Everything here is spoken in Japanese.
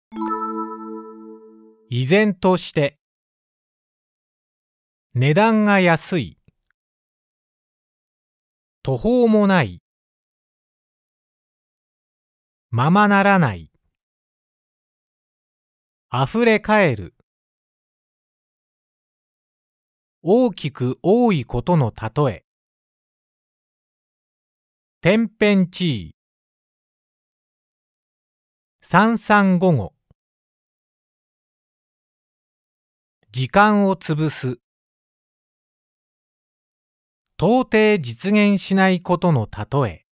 依然として、値段が安い、途方もない、ままならない、あふれかえる、大きく多いことのたとえ、天変地異、三々五々、時間をつぶす、到底実現しないことのたとえ、